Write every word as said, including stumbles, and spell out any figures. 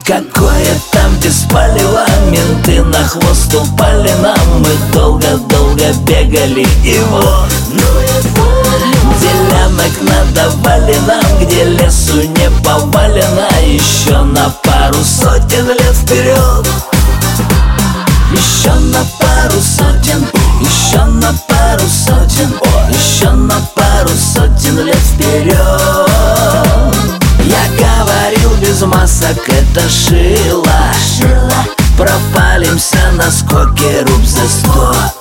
Какое там беспалево, менты на хвост упали нам. Мы долго-долго бегали и вот, ну и вот, делянок надавали нам, где лесу не повалено. Еще на пару сотен лет вперед, еще на пару сотен, еще на пару сотен, еще на пару сотен лет вперед. Я говорил без масок, это шило, пропалимся на скоке руб за сто.